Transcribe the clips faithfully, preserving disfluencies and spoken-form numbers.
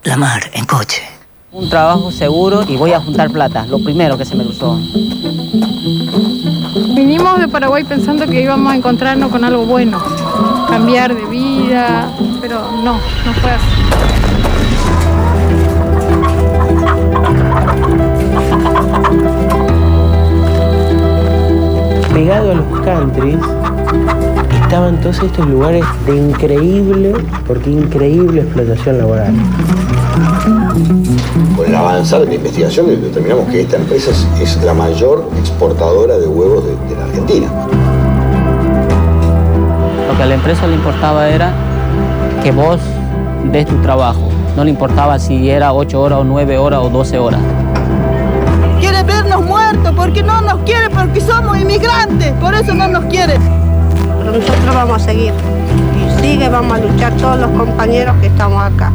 La mar, en coche. Un trabajo seguro y voy a juntar plata, lo primero que se me cruzó. Vinimos de Paraguay pensando que íbamos a encontrarnos con algo bueno, cambiar de vida, pero no, no fue así. Pegado a los countries estaban todos estos lugares de increíble, porque increíble explotación laboral. Con el avanzar de la investigación determinamos que esta empresa es, es la mayor exportadora de huevos de, de la Argentina. Lo que a la empresa le importaba era que vos des tu trabajo. No le importaba si era ocho horas o nueve horas o doce horas. Quiere vernos muertos porque no nos quiere, porque somos inmigrantes, por eso no nos quiere. Pero nosotros vamos a seguir y sigue, vamos a luchar todos los compañeros que estamos acá.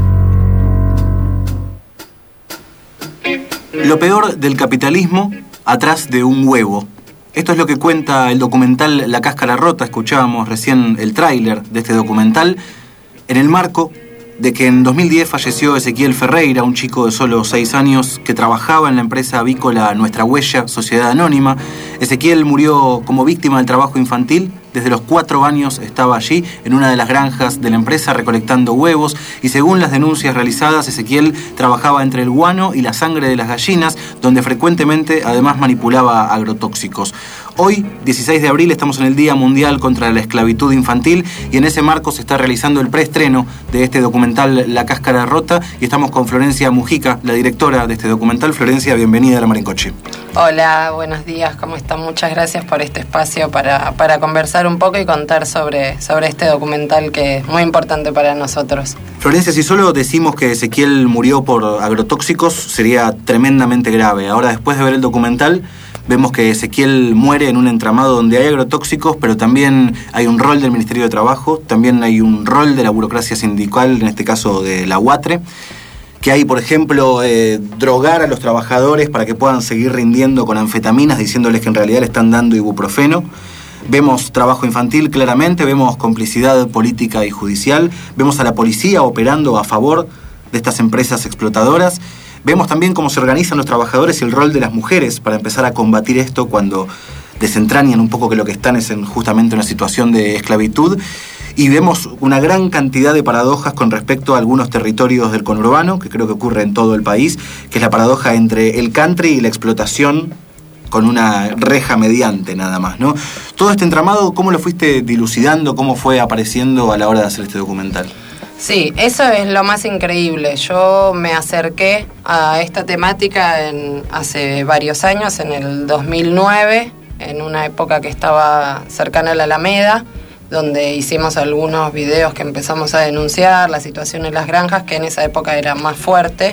Lo peor del capitalismo atrás de un huevo. Esto es lo que cuenta el documental La Cáscara Rota. Escuchábamos recién el tráiler de este documental en el marco de que en dos mil diez falleció Ezequiel Ferreira, un chico de solo seis años que trabajaba en la empresa avícola Nuestra Huella, Sociedad Anónima. Ezequiel murió como víctima del trabajo infantil. Desde los cuatro años estaba allí, en una de las granjas de la empresa, recolectando huevos, y según las denuncias realizadas, Ezequiel trabajaba entre el guano y la sangre de las gallinas, donde frecuentemente además manipulaba agrotóxicos. Hoy, dieciséis de abril, estamos en el Día Mundial contra la Esclavitud Infantil, y en ese marco se está realizando el preestreno de este documental La Cáscara Rota, y estamos con Florencia Mujica, la directora de este documental. Florencia, bienvenida a La Mar en Coche. Hola, buenos días, ¿cómo están? Muchas gracias por este espacio para, para conversar un poco y contar sobre, sobre este documental que es muy importante para nosotros. Florencia, si solo decimos que Ezequiel murió por agrotóxicos, sería tremendamente grave. Ahora, después de ver el documental, vemos que Ezequiel muere en un entramado donde hay agrotóxicos, pero también hay un rol del Ministerio de Trabajo, también hay un rol de la burocracia sindical, en este caso de la UATRE, que hay, por ejemplo, eh, drogar a los trabajadores para que puedan seguir rindiendo con anfetaminas, diciéndoles que en realidad le están dando ibuprofeno. Vemos trabajo infantil claramente, vemos complicidad política y judicial, vemos a la policía operando a favor de estas empresas explotadoras. Vemos también cómo se organizan los trabajadores y el rol de las mujeres para empezar a combatir esto cuando desentrañan un poco que lo que están es en justamente una situación de esclavitud. Y vemos una gran cantidad de paradojas con respecto a algunos territorios del conurbano, que creo que ocurre en todo el país, que es la paradoja entre el country y la explotación con una reja mediante nada más, ¿no? Todo este entramado, ¿cómo lo fuiste dilucidando? ¿Cómo fue apareciendo a la hora de hacer este documental? Sí, eso es lo más increíble. Yo me acerqué a esta temática en, hace varios años, en el dos mil nueve, en una época que estaba cercana a la Alameda, donde hicimos algunos videos que empezamos a denunciar la situación en las granjas, que en esa época era más fuerte.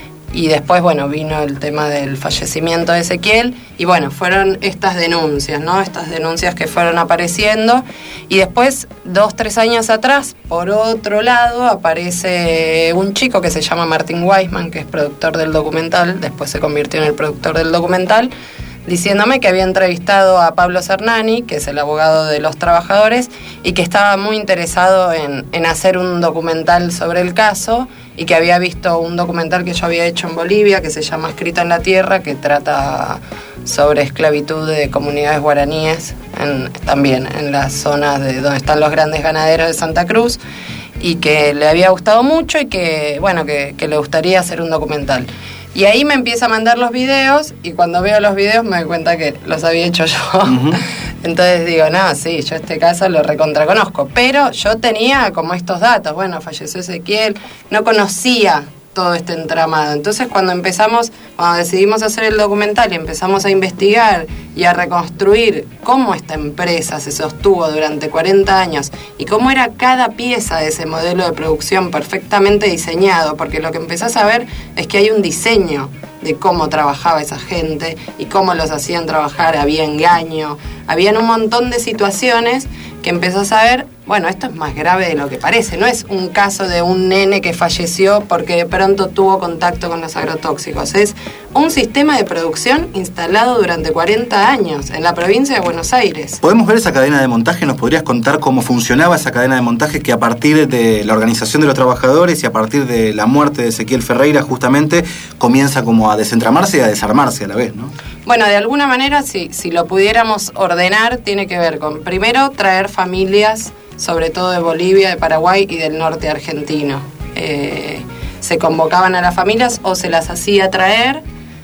Y después, bueno, vino el tema del fallecimiento de Ezequiel, y bueno, fueron estas denuncias, ¿no? Estas denuncias que fueron apareciendo, y después, dos, tres años atrás, por otro lado, aparece un chico que se llama Martín Weisman, que es productor del documental, después se convirtió en el productor del documental, diciéndome que había entrevistado a Pablo Cernani, que es el abogado de los trabajadores, y que estaba muy interesado en, en hacer un documental sobre el caso, y que había visto un documental que yo había hecho en Bolivia, que se llama Escrita en la Tierra, que trata sobre esclavitud de comunidades guaraníes, en, también en las zonas de donde están los grandes ganaderos de Santa Cruz, y que le había gustado mucho y que, bueno, que, que le gustaría hacer un documental. Y ahí me empieza a mandar los videos, y cuando veo los videos me doy cuenta que los había hecho yo. Uh-huh. Entonces digo, no, sí, yo este caso lo recontraconozco. Pero yo tenía como estos datos, bueno, falleció Ezequiel, no conocía todo este entramado. Entonces cuando empezamos, cuando decidimos hacer el documental y empezamos a investigar y a reconstruir cómo esta empresa se sostuvo durante cuarenta años y cómo era cada pieza de ese modelo de producción perfectamente diseñado, porque lo que empezás a ver es que hay un diseño de cómo trabajaba esa gente y cómo los hacían trabajar, había engaño, habían un montón de situaciones que empezás a ver bueno, esto es más grave de lo que parece. No es un caso de un nene que falleció porque de pronto tuvo contacto con los agrotóxicos. Es un sistema de producción instalado durante cuarenta años en la provincia de Buenos Aires. ¿Podemos ver esa cadena de montaje? ¿Nos podrías contar cómo funcionaba esa cadena de montaje que a partir de la organización de los trabajadores y a partir de la muerte de Ezequiel Ferreira justamente comienza como a desentramarse y a desarmarse a la vez, ¿no? Bueno, de alguna manera, si, si lo pudiéramos ordenar, tiene que ver con, primero, traer familias, sobre todo de Bolivia, de Paraguay y del norte argentino. Eh, se convocaban a las familias o se las hacía traer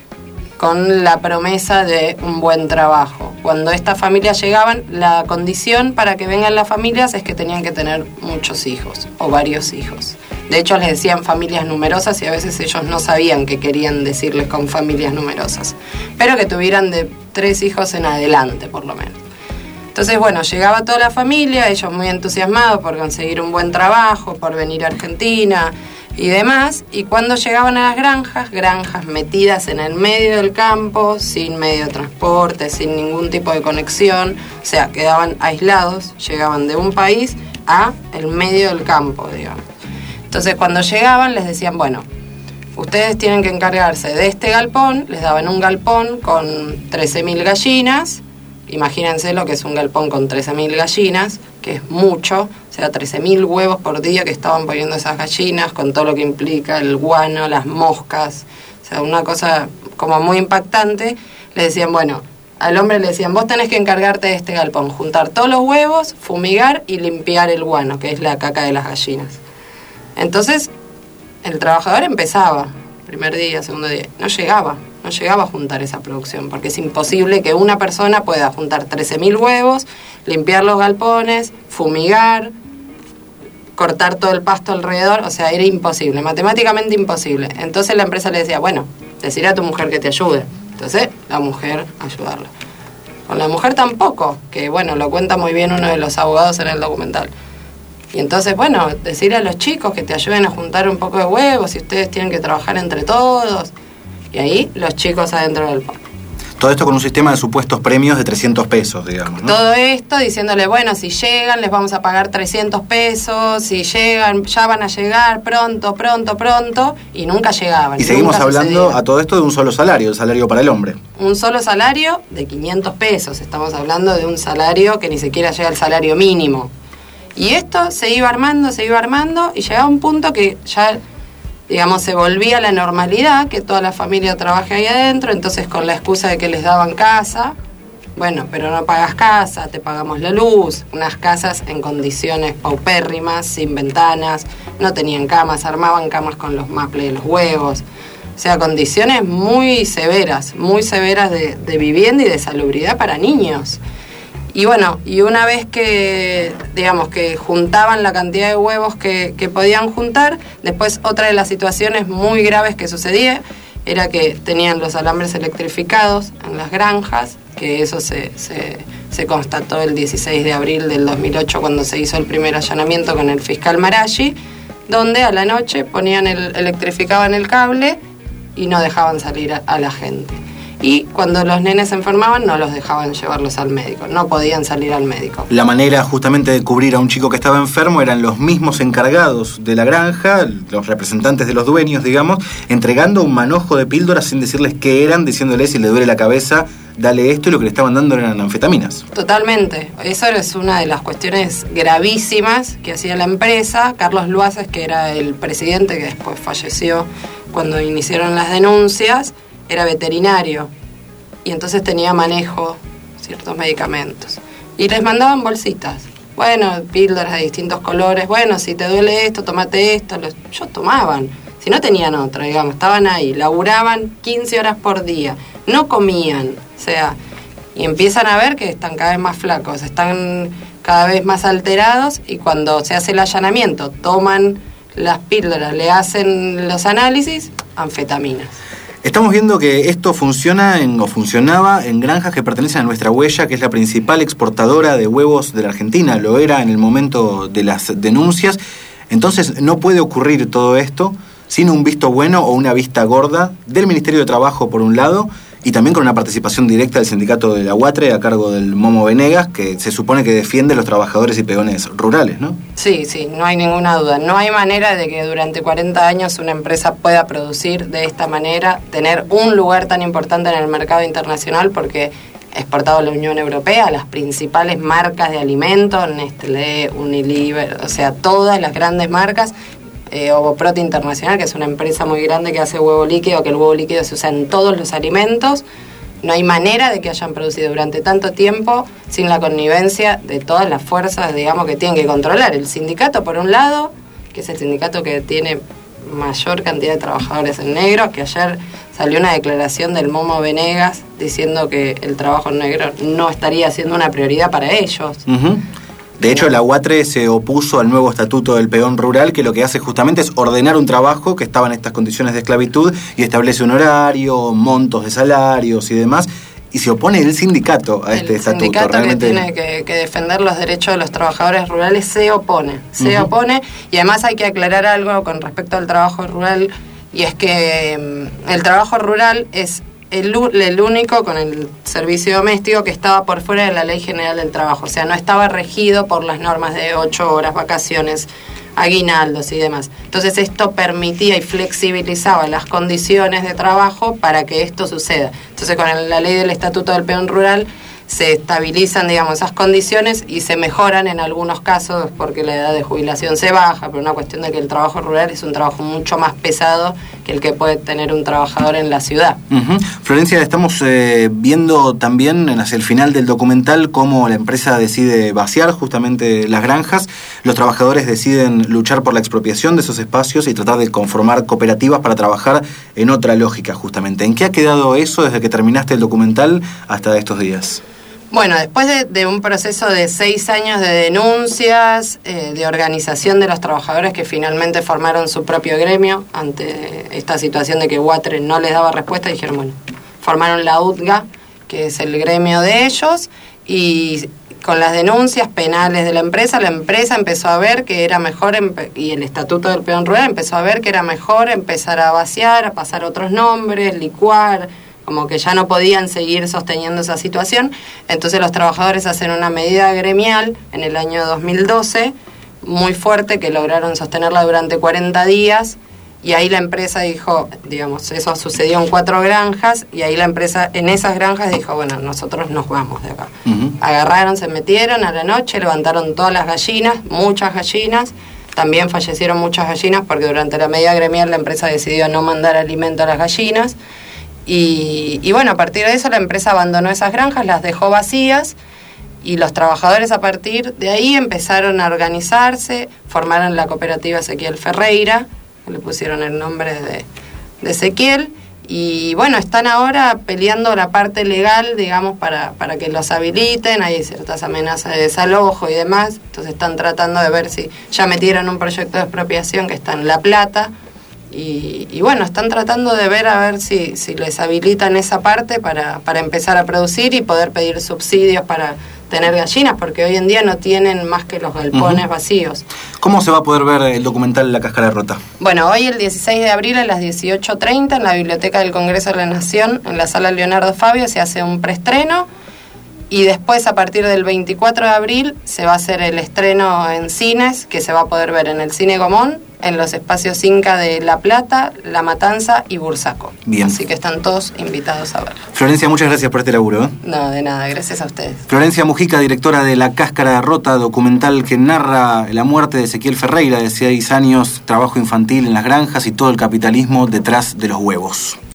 con la promesa de un buen trabajo. Cuando estas familias llegaban, la condición para que vengan las familias es que tenían que tener muchos hijos o varios hijos. De hecho, les decían familias numerosas y a veces ellos no sabían qué querían decirles con familias numerosas, pero que tuvieran de tres hijos en adelante, por lo menos. Entonces, bueno, llegaba toda la familia, ellos muy entusiasmados por conseguir un buen trabajo, por venir a Argentina y demás, y cuando llegaban a las granjas, granjas metidas en el medio del campo, sin medio de transporte, sin ningún tipo de conexión, o sea, quedaban aislados, llegaban de un país a el medio del campo, digamos. Entonces, cuando llegaban les decían, bueno, ustedes tienen que encargarse de este galpón, les daban un galpón con trece mil gallinas. Imagínense lo que es un galpón con trece mil gallinas, que es mucho, o sea, trece mil huevos por día que estaban poniendo esas gallinas, con todo lo que implica el guano, las moscas, o sea, una cosa como muy impactante. Le decían, bueno, al hombre le decían, vos tenés que encargarte de este galpón, juntar todos los huevos, fumigar y limpiar el guano, que es la caca de las gallinas. Entonces, el trabajador empezaba, primer día, segundo día, no llegaba. No llegaba a juntar esa producción, porque es imposible que una persona pueda juntar trece mil huevos, limpiar los galpones, fumigar, cortar todo el pasto alrededor, o sea, era imposible, matemáticamente imposible. Entonces la empresa le decía, bueno, decirle a tu mujer que te ayude. Entonces, la mujer, ayudarla. Con la mujer tampoco, que bueno, lo cuenta muy bien uno de los abogados en el documental. Y entonces, bueno, decirle a los chicos que te ayuden a juntar un poco de huevos y ustedes tienen que trabajar entre todos. Y ahí los chicos adentro del parque. Todo esto con un sistema de supuestos premios de trescientos pesos, digamos, ¿no? Todo esto diciéndole, bueno, si llegan les vamos a pagar trescientos pesos, si llegan, ya van a llegar pronto, pronto, pronto, y nunca llegaban. Y seguimos nunca hablando sucedía. A todo esto de un solo salario, el salario para el hombre. Un solo salario de quinientos pesos, estamos hablando de un salario que ni siquiera llega al salario mínimo. Y esto se iba armando, se iba armando, y llegaba un punto que ya, digamos, se volvía a la normalidad, que toda la familia trabaje ahí adentro, entonces con la excusa de que les daban casa, bueno, pero no pagas casa, te pagamos la luz, unas casas en condiciones paupérrimas, sin ventanas, no tenían camas, armaban camas con los maples de los huevos, o sea, condiciones muy severas, muy severas de, de vivienda y de salubridad para niños. Y bueno, y una vez que, digamos, que juntaban la cantidad de huevos que, que podían juntar, después otra de las situaciones muy graves que sucedía era que tenían los alambres electrificados en las granjas, que eso se, se, se constató el dieciséis de abril del dos mil ocho cuando se hizo el primer allanamiento con el fiscal Maraggi, donde a la noche ponían el, electrificaban el cable y no dejaban salir a, a la gente. Y cuando los nenes se enfermaban no los dejaban llevarlos al médico, no podían salir al médico. La manera justamente de cubrir a un chico que estaba enfermo eran los mismos encargados de la granja, los representantes de los dueños, digamos, entregando un manojo de píldoras sin decirles qué eran, diciéndoles si le duele la cabeza, dale esto, y lo que le estaban dando eran anfetaminas. Totalmente, eso es una de las cuestiones gravísimas que hacía la empresa. Carlos Luaces, que era el presidente que después falleció cuando iniciaron las denuncias, era veterinario y entonces tenía manejo ciertos medicamentos y les mandaban bolsitas, bueno, píldoras de distintos colores, bueno, si te duele esto, tomate esto. Los, ellos tomaban, si no tenían otra, digamos, estaban ahí, laburaban quince horas por día, no comían, o sea, y empiezan a ver que están cada vez más flacos, están cada vez más alterados, y cuando se hace el allanamiento toman las píldoras, le hacen los análisis, anfetaminas. Estamos viendo que esto funciona en, o funcionaba en granjas que pertenecen a Nuestra Huella, que es la principal exportadora de huevos de la Argentina. Lo era en el momento de las denuncias. Entonces no puede ocurrir todo esto sin un visto bueno o una vista gorda del Ministerio de Trabajo, por un lado, Y también con una participación directa del sindicato de la UATRE a cargo del Momo Venegas, que se supone que defiende a los trabajadores y peones rurales, ¿no? Sí, sí, no hay ninguna duda. No hay manera de que durante cuarenta años una empresa pueda producir de esta manera, tener un lugar tan importante en el mercado internacional, porque exportado a la Unión Europea, las principales marcas de alimentos, Nestlé, Unilever, o sea, todas las grandes marcas, eh, Ovoprote Internacional, que es una empresa muy grande que hace huevo líquido, que el huevo líquido se usa en todos los alimentos. No hay manera de que hayan producido durante tanto tiempo sin la connivencia de todas las fuerzas, digamos, que tienen que controlar. El sindicato, por un lado, que es el sindicato que tiene mayor cantidad de trabajadores en negro, que ayer salió una declaración del Momo Venegas diciendo que el trabajo en negro no estaría siendo una prioridad para ellos. Uh-huh. De hecho, la UATRE se opuso al nuevo estatuto del peón rural, que lo que hace justamente es ordenar un trabajo que estaba en estas condiciones de esclavitud y establece un horario, montos de salarios y demás. Y se opone el sindicato a este el estatuto. El sindicato realmente... que tiene que, que defender los derechos de los trabajadores rurales se opone, se uh-huh. opone. Y además hay que aclarar algo con respecto al trabajo rural, y es que um, el trabajo rural es el, el único con el servicio doméstico que estaba por fuera de la Ley General del Trabajo. O sea, no estaba regido por las normas de ocho horas, vacaciones, aguinaldos y demás. Entonces esto permitía y flexibilizaba las condiciones de trabajo para que esto suceda. Entonces con la ley del Estatuto del Peón Rural se estabilizan, digamos, esas condiciones y se mejoran en algunos casos porque la edad de jubilación se baja, por una cuestión de que el trabajo rural es un trabajo mucho más pesado que el que puede tener un trabajador en la ciudad. Uh-huh. Florencia, estamos eh, viendo también hacia el final del documental cómo la empresa decide vaciar justamente las granjas, los trabajadores deciden luchar por la expropiación de esos espacios y tratar de conformar cooperativas para trabajar en otra lógica justamente. ¿En qué ha quedado eso desde que terminaste el documental hasta estos días? Bueno, después de, de un proceso de seis años de denuncias, eh, de organización de los trabajadores que finalmente formaron su propio gremio ante esta situación de que UATRE no les daba respuesta, dijeron, bueno, formaron la U T G A, que es el gremio de ellos, y con las denuncias penales de la empresa, la empresa empezó a ver que era mejor, y el Estatuto del Peón Rural empezó a ver que era mejor empezar a vaciar, a pasar otros nombres, licuar, como que ya no podían seguir sosteniendo esa situación. Entonces los trabajadores hacen una medida gremial en el año dos mil doce, muy fuerte, que lograron sostenerla durante cuarenta días, y ahí la empresa dijo, digamos, eso sucedió en cuatro granjas, y ahí la empresa en esas granjas dijo, bueno, nosotros nos vamos de acá. Uh-huh. Agarraron, se metieron a la noche, levantaron todas las gallinas, muchas gallinas, también fallecieron muchas gallinas porque durante la medida gremial la empresa decidió no mandar alimento a las gallinas. Y, y bueno, a partir de eso la empresa abandonó esas granjas, las dejó vacías, y los trabajadores a partir de ahí empezaron a organizarse, formaron la cooperativa Ezequiel Ferreira, le pusieron el nombre de, de Ezequiel, y bueno, están ahora peleando la parte legal, digamos, para, para que los habiliten. Hay ciertas amenazas de desalojo y demás, entonces están tratando de ver si ya metieron un proyecto de expropiación que está en La Plata. Y, y bueno, están tratando de ver a ver si, si les habilitan esa parte para, para empezar a producir y poder pedir subsidios para tener gallinas, porque hoy en día no tienen más que los galpones uh-huh. vacíos. ¿Cómo se va a poder ver el documental La Cáscara Rota? Bueno, hoy el dieciséis de abril a las dieciocho treinta en la Biblioteca del Congreso de la Nación, en la Sala Leonardo Fabio, se hace un preestreno. Y después, a partir del veinticuatro de abril, se va a hacer el estreno en cines, que se va a poder ver en el Cine Gomón, en los espacios Inca de La Plata, La Matanza y Bursaco. Bien. Así que están todos invitados a verlo. Florencia, muchas gracias por este laburo. ¿eh? No, de nada, gracias a ustedes. Florencia Mujica, directora de La Cáscara Rota, documental que narra la muerte de Ezequiel Ferreira, de seis años, trabajo infantil en las granjas y todo el capitalismo detrás de los huevos.